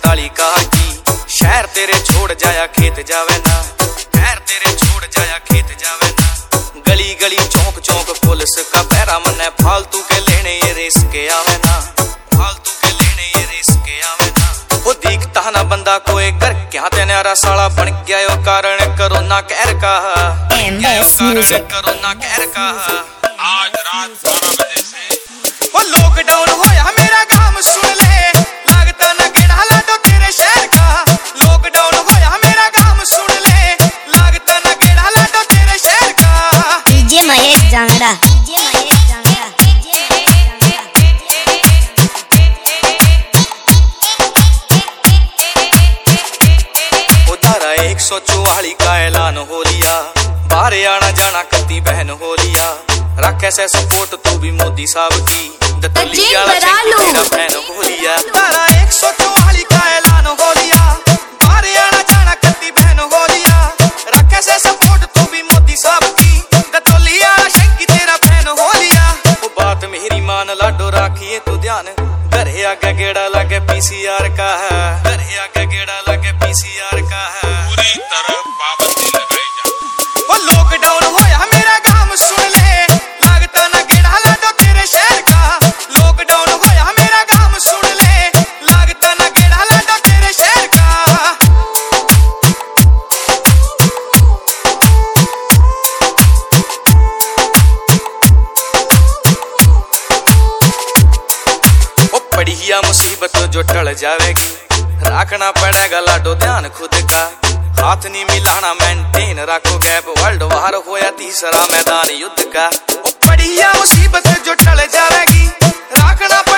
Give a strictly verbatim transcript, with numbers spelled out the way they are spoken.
सैताली कहा की शहर तेरे छोड़ जाया खेत जावे ना, शहर तेरे छोड़ जाया खेत जावे ना। गली गली चौक चौक पुलिस का पैरा मन्ने, फालतू के लेने ये रेस के आवे ना, फालतू के लेने ये रेस के आवे ना। वो दिखता ना बंदा कोई घर क्या ते न्यारा साला बन गया यो कारण कोरोना कहर का, कारण कोरोना कहर का। आज रात बारह बजे से वो लॉकडाउन होया मेरा काम सुन ले, लगता ना गेड़ा लाडो तेरे शहर का। लॉकडाउन होया मेरा काम सुन ले, लगता ना गेड़ा लाडो तेरे शहर का। DJ Mahesh Jangra, DJ Mahesh Jangra, DJ Dhara एक सौ चौवाली का ऐलान हो लिया, बाहर आना जाना कती बहन हो लिया। रख ऐसे सपोर्ट तू भी मोदी साहब की, दतलिया तेरा बहन हो लिया। धारा एक सौ चौवाली का ऐलान हो लिया, बाहर आना जाना कती बहन हो लिया। रख ऐसे सपोर्ट तू भी मोदी साहब की, दतलिया शंकी तेरा बहन हो लिया। वो बात मेरी मान लाडो राखिए तू ध्यान, घर आगे गेड़ा लगे पीसीआर का है, घर आगे गेड़ा लगे पीसीआर का है। पूरी तरह पाबंदी लगाई जा। वो लॉकडाउन होया मेरा काम सुन ले, लगता ना गेड़ा लाडो तेरे शहर का। लॉकडाउन होया मेरा काम सुन ले, लगता ना गेड़ा लाडो तेरे शहर का। वो बढ़िया मुसीबत जो टल जावेगी, रखना पड़ेगा लाडो ध्यान खुद का। हाथ नहीं मिलाना मेंटेन रखो गैप, वर्ल्ड वार होया तीसरा मैदान युद्ध का। ओ बढ़िया मुसीबत जो टल जावेगी, रखना